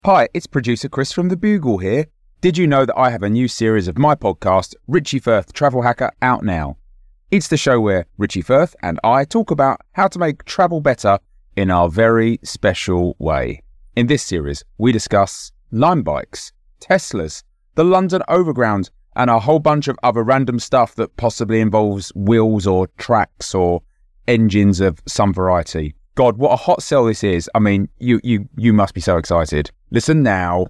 Hi, it's producer Chris from The Bugle here. Did you know that I have a new series of my podcast, Richie Firth Travel Hacker, out now? It's the show where Richie Firth and I talk about how to make travel better in our very special way. In this series, we discuss Lime bikes, Teslas, the London Overground, and a whole bunch of other random stuff that possibly involves wheels or tracks or engines of some variety. God, what a hot sell this is. I mean, you must be so excited. Listen now.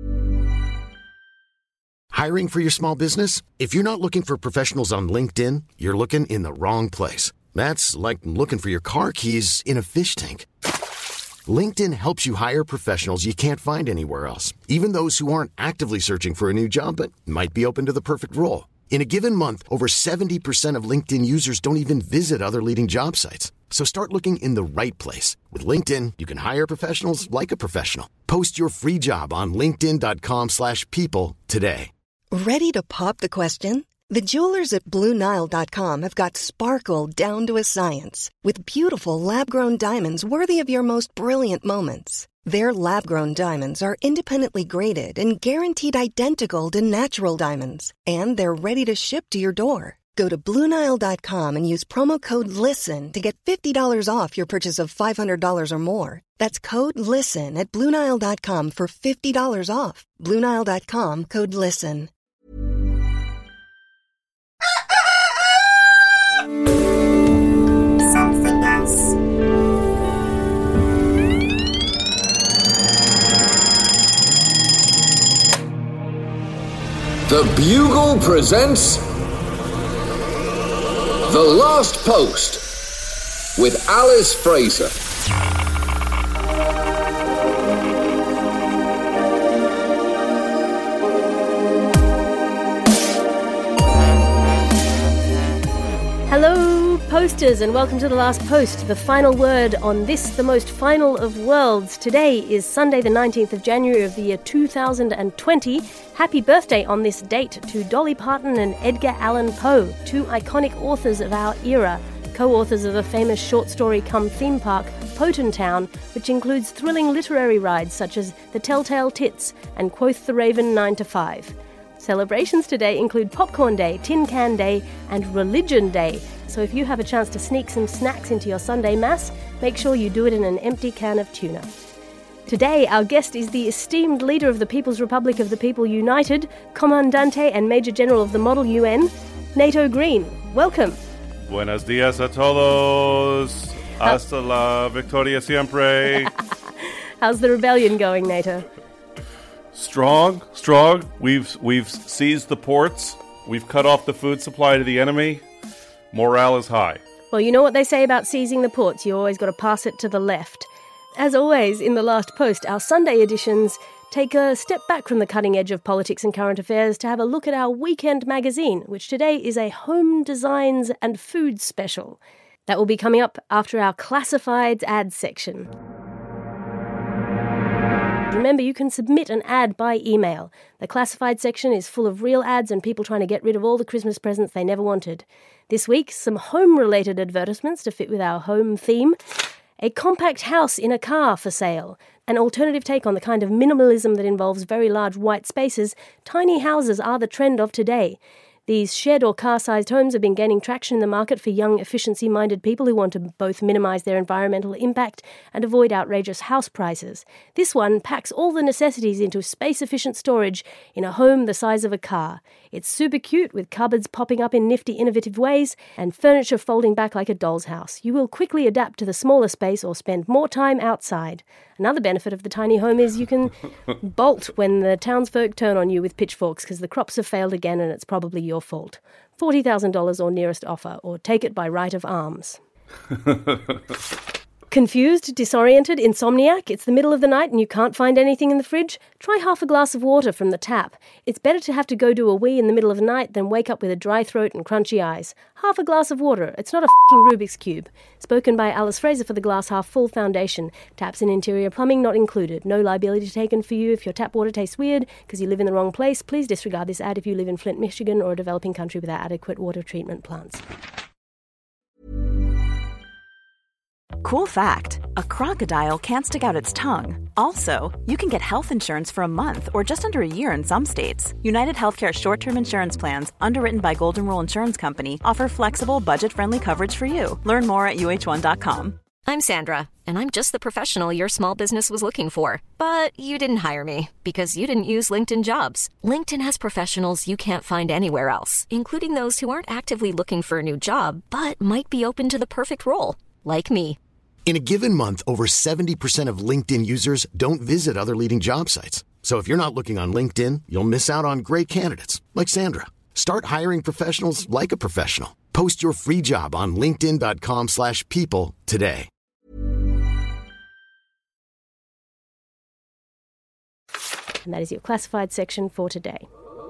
Hiring for your small business? If you're not looking for professionals on LinkedIn, you're looking in the wrong place. That's like looking for your car keys in a fish tank. LinkedIn helps you hire professionals you can't find anywhere else, even those who aren't actively searching for a new job but might be open to the perfect role. In a given month, over 70% of LinkedIn users don't even visit other leading job sites. So start looking in the right place. With LinkedIn, you can hire professionals like a professional. Post your free job on linkedin.com/people today. Ready to pop the question? The jewelers at BlueNile.com have got sparkle down to a science with beautiful lab-grown diamonds worthy of your most brilliant moments. Their lab-grown diamonds are independently graded and guaranteed identical to natural diamonds. And they're ready to ship to your door. Go to BlueNile.com and use promo code LISTEN to get $50 off your purchase of $500 or more. That's code LISTEN at BlueNile.com for $50 off. BlueNile.com, code LISTEN. Something else. The Bugle presents The Last Post with Alice Fraser. Hello, posters, and welcome to The Last Post, the final word on this, the most final of worlds. Today is Sunday, the 19th of January of the year 2020. Happy birthday on this date to Dolly Parton and Edgar Allan Poe, two iconic authors of our era, co-authors of the famous short story cum theme park, Poton Town, which includes thrilling literary rides such as The Telltale Tits and Quoth the Raven 9 to 5. Celebrations today include Popcorn Day, Tin Can Day, and Religion Day. So if you have a chance to sneak some snacks into your Sunday Mass, make sure you do it in an empty can of tuna. Today, our guest is the esteemed leader of the People's Republic of the People United, Comandante and Major General of the Model UN, Nato Green. Welcome. Buenos dias a todos. Hasta la victoria siempre. How's the rebellion going, Nato? Strong. We've seized the ports. We've cut off the food supply to the enemy. Morale is high. Well, you know what they say about seizing the ports. You always got to pass it to the left. As always, in The Last Post, our Sunday editions take a step back from the cutting edge of politics and current affairs to have a look at our weekend magazine, which today is a home designs and food special. That will be coming up after our classifieds ads section. Remember, you can submit an ad by email. The classified section is full of real ads and people trying to get rid of all the Christmas presents they never wanted. This week, some home-related advertisements to fit with our home theme. A compact house in a car for sale. An alternative take on the kind of minimalism that involves very large white spaces. Tiny houses are the trend of today. These shed or car-sized homes have been gaining traction in the market for young, efficiency-minded people who want to both minimise their environmental impact and avoid outrageous house prices. This one packs all the necessities into space-efficient storage in a home the size of a car. It's super cute, with cupboards popping up in nifty, innovative ways and furniture folding back like a doll's house. You will quickly adapt to the smaller space or spend more time outside. Another benefit of the tiny home is you can bolt when the townsfolk turn on you with pitchforks because the crops have failed again and it's probably your fault. $40,000 or nearest offer, or take it by right of arms. Confused, disoriented, insomniac, it's the middle of the night and you can't find anything in the fridge? Try half a glass of water from the tap. It's better to have to go do a wee in the middle of the night than wake up with a dry throat and crunchy eyes. Half a glass of water. It's not a f***ing Rubik's Cube. Spoken by Alice Fraser for the Glass Half Full Foundation. Taps and interior plumbing not included. No liability taken for you if your tap water tastes weird because you live in the wrong place. Please disregard this ad if you live in Flint, Michigan or a developing country without adequate water treatment plants. Cool fact, a crocodile can't stick out its tongue. Also, you can get health insurance for a month or just under a year in some states. United Healthcare short-term insurance plans, underwritten by Golden Rule Insurance Company, offer flexible, budget-friendly coverage for you. Learn more at uh1.com. I'm Sandra, and I'm just the professional your small business was looking for. But you didn't hire me because you didn't use LinkedIn Jobs. LinkedIn has professionals you can't find anywhere else, including those who aren't actively looking for a new job, but might be open to the perfect role, like me. In a given month, over 70% of LinkedIn users don't visit other leading job sites. So if you're not looking on LinkedIn, you'll miss out on great candidates like Sandra. Start hiring professionals like a professional. Post your free job on linkedin.com/people today. And that is your classified section for today.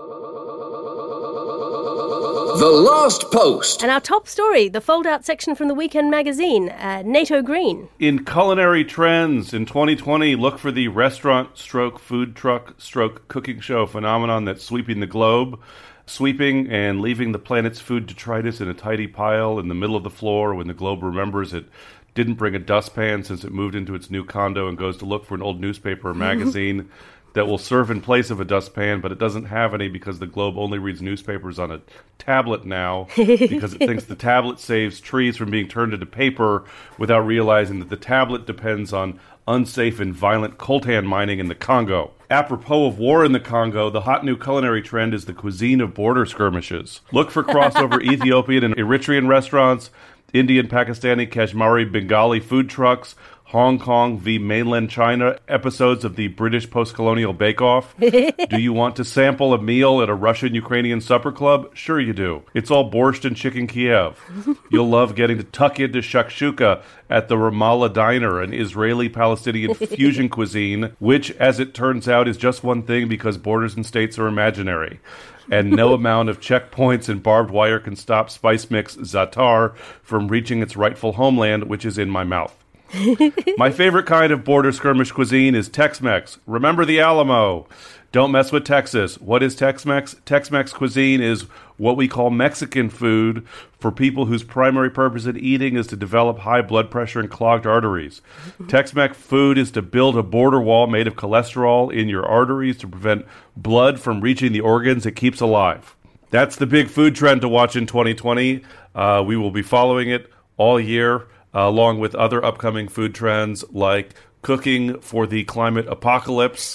The Last Post. And our top story, the fold-out section from the Weekend magazine, NATO Green. In culinary trends in 2020, look for the restaurant/food truck/cooking show phenomenon that's sweeping the globe. Sweeping and leaving the planet's food detritus in a tidy pile in the middle of the floor when the globe remembers it didn't bring a dustpan since it moved into its new condo and goes to look for an old newspaper or magazine that will serve in place of a dustpan, but it doesn't have any because the globe only reads newspapers on a tablet now because it thinks the tablet saves trees from being turned into paper without realizing that the tablet depends on unsafe and violent coltan mining in the Congo. Apropos of war in the Congo, the hot new culinary trend is the cuisine of border skirmishes. Look for crossover Ethiopian and Eritrean restaurants, Indian, Pakistani, Kashmiri, Bengali food trucks, Hong Kong v. mainland China episodes of the British post-colonial bake-off. Do you want to sample a meal at a Russian-Ukrainian supper club? Sure you do. It's all borscht and chicken Kiev. You'll love getting to tuck into shakshuka at the Ramallah Diner, an Israeli-Palestinian fusion cuisine, which, as it turns out, is just one thing because borders and states are imaginary. And no amount of checkpoints and barbed wire can stop spice mix za'atar from reaching its rightful homeland, which is in my mouth. My favorite kind of border skirmish cuisine is Tex-Mex. Remember the Alamo. Don't mess with Texas. What is Tex-Mex? Tex-Mex cuisine is what we call Mexican food for people whose primary purpose in eating is to develop high blood pressure and clogged arteries. Tex-Mex food is to build a border wall made of cholesterol in your arteries to prevent blood from reaching the organs it keeps alive. That's the big food trend to watch in 2020. We will be following it all year. Along with other upcoming food trends like cooking for the climate apocalypse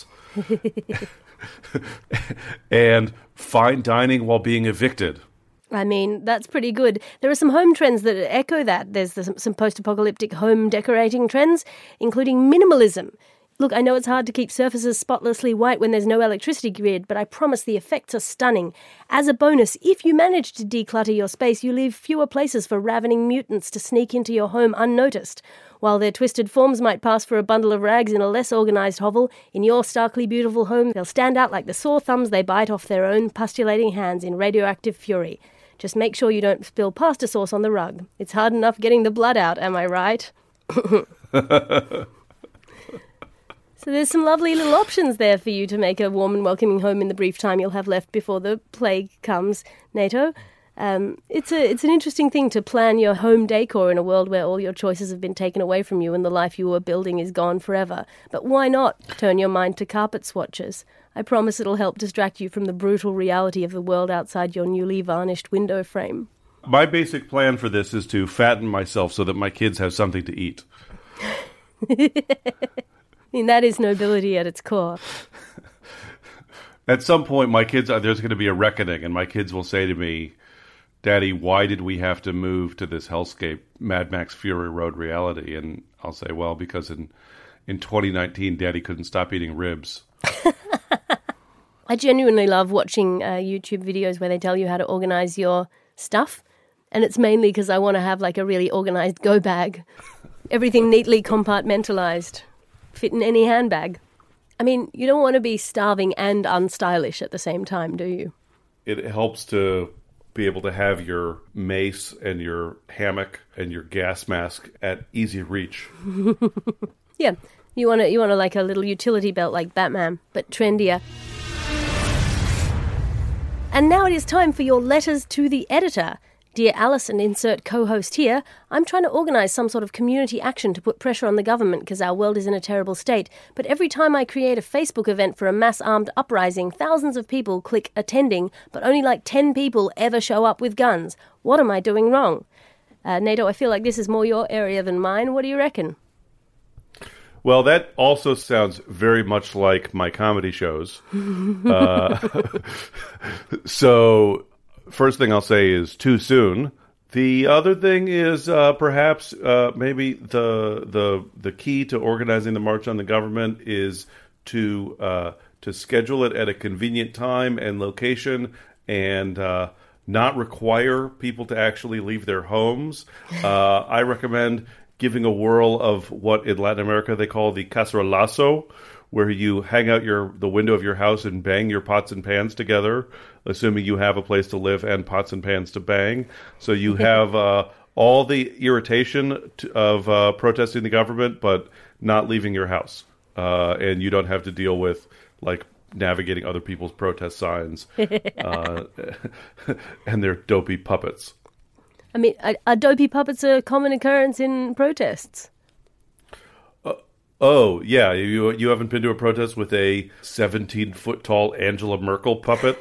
and fine dining while being evicted. I mean, that's pretty good. There are some home trends that echo that. There's some post-apocalyptic home decorating trends, including minimalism. Look, I know it's hard to keep surfaces spotlessly white when there's no electricity grid, but I promise the effects are stunning. As a bonus, if you manage to declutter your space, you leave fewer places for ravening mutants to sneak into your home unnoticed. While their twisted forms might pass for a bundle of rags in a less organised hovel, in your starkly beautiful home, they'll stand out like the sore thumbs they bite off their own pustulating hands in radioactive fury. Just make sure you don't spill pasta sauce on the rug. It's hard enough getting the blood out, am I right? So there's some lovely little options there for you to make a warm and welcoming home in the brief time you'll have left before the plague comes, NATO. It's an interesting thing to plan your home decor in a world where all your choices have been taken away from you and the life you were building is gone forever. But why not turn your mind to carpet swatches? I promise it'll help distract you from the brutal reality of the world outside your newly varnished window frame. My basic plan for this is to fatten myself so that my kids have something to eat. I mean, that is nobility at its core. At some point, there's going to be a reckoning, and my kids will say to me, Daddy, why did we have to move to this hellscape, Mad Max Fury Road reality? And I'll say, well, because in 2019, Daddy couldn't stop eating ribs. I genuinely love watching YouTube videos where they tell you how to organize your stuff. And it's mainly because I want to have like a really organized go bag. Everything neatly compartmentalized. Fit in any handbag. I mean, you don't want to be starving and unstylish at the same time, do you? It helps to be able to have your mace and your hammock and your gas mask at easy reach. Yeah, you want to like a little utility belt like Batman, but trendier. And now it is time for your letters to the editor. Dear Alice, and insert co-host here, I'm trying to organise some sort of community action to put pressure on the government because our world is in a terrible state. But every time I create a Facebook event for a mass armed uprising, thousands of people click attending, but only like 10 people ever show up with guns. What am I doing wrong? NATO, I feel like this is more your area than mine. What do you reckon? Well, that also sounds very much like my comedy shows. So, first thing I'll say is too soon. The other thing is perhaps maybe the key to organizing the March on the Government is to schedule it at a convenient time and location and not require people to actually leave their homes. I recommend giving a whirl of what in Latin America they call the cacerolazo, where you hang out the window of your house and bang your pots and pans together, assuming you have a place to live and pots and pans to bang. So you have all the irritation of protesting the government, but not leaving your house. And you don't have to deal with, like, navigating other people's protest signs and their dopey puppets. I mean, are dopey puppets a common occurrence in protests? Oh, yeah. You haven't been to a protest with a 17-foot-tall Angela Merkel puppet?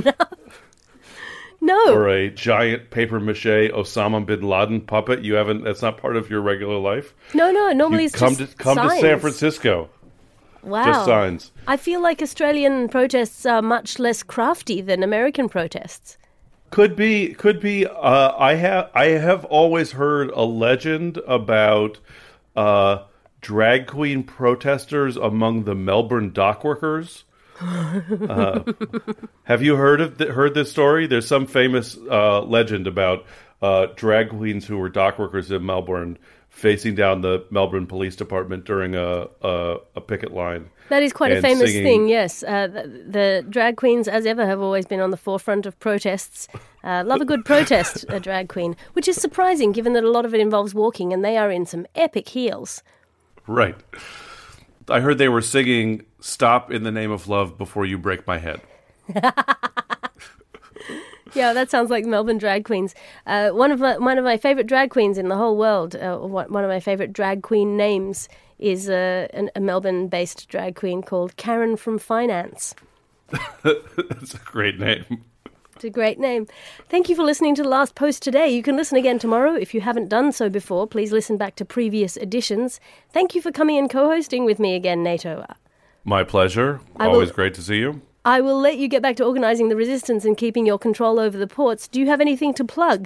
No. Or a giant papier-mâché Osama bin Laden puppet? You haven't? That's not part of your regular life? No. Normally it's come just come signs. to San Francisco. Wow. Just signs. I feel like Australian protests are much less crafty than American protests. Could be. I have always heard a legend about drag queen protesters among the Melbourne dockworkers. Have you heard this story? There's some famous legend about drag queens who were dockworkers in Melbourne facing down the Melbourne Police Department during a picket line. That is quite a famous singing. thing, yes. The drag queens, as ever, have always been on the forefront of protests. Love a good protest, a drag queen, which is surprising given that a lot of it involves walking, and they are in some epic heels. Right. I heard they were singing "Stop in the Name of Love Before You Break My Head." Yeah, that sounds like Melbourne drag queens. One of my favourite drag queens in the whole world, one of my favourite drag queen names is a Melbourne-based drag queen called Karen from Finance. That's a great name. It's a great name. Thank you for listening to The Last Post today. You can listen again tomorrow. If you haven't done so before, please listen back to previous editions. Thank you for coming and co-hosting with me again, NATO. My pleasure. Always great to see you. I will let you get back to organising the resistance and keeping your control over the ports. Do you have anything to plug?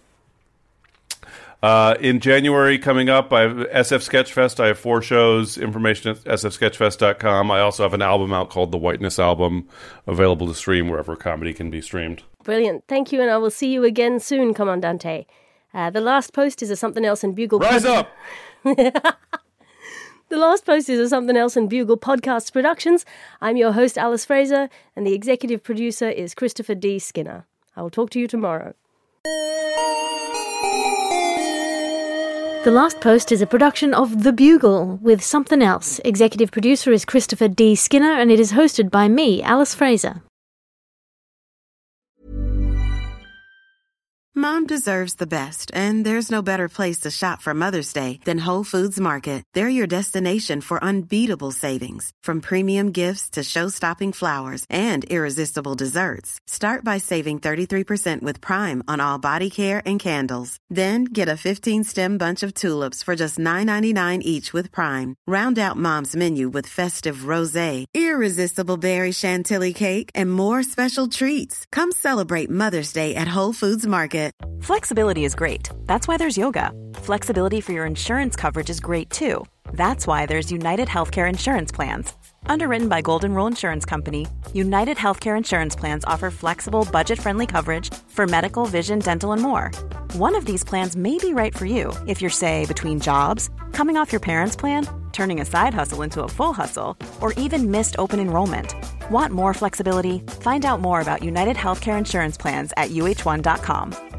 In January coming up, I have SF Sketchfest. I have 4 shows. Information at sfsketchfest.com. I also have an album out called The Whiteness Album, available to stream wherever comedy can be streamed. Brilliant. Thank you, and I will see you again soon, Commandante. The Last Post is a Something Else and Bugle... Rise up! The Last Post is a Something Else and Bugle Podcasts Productions. I'm your host, Alice Fraser, and the executive producer is Christopher D. Skinner. I will talk to you tomorrow. The Last Post is a production of The Bugle with Something Else. Executive producer is Christopher D. Skinner, and it is hosted by me, Alice Fraser. Mom deserves the best, and there's no better place to shop for Mother's Day than Whole Foods Market. They're your destination for unbeatable savings, from premium gifts to show-stopping flowers and irresistible desserts. Start by saving 33% with Prime on all body care and candles. Then get a 15-stem bunch of tulips for just $9.99 each with Prime. Round out Mom's menu with festive rosé, irresistible berry chantilly cake, and more special treats. Come celebrate Mother's Day at Whole Foods Market. Flexibility is great. That's why there's yoga. Flexibility for your insurance coverage is great too. That's why there's United Healthcare Insurance Plans. Underwritten by Golden Rule Insurance Company, United Healthcare Insurance Plans offer flexible, budget-friendly coverage for medical, vision, dental, and more. One of these plans may be right for you if you're, say, between jobs, coming off your parents' plan, turning a side hustle into a full hustle, or even missed open enrollment. Want more flexibility? Find out more about United Healthcare Insurance Plans at uh1.com.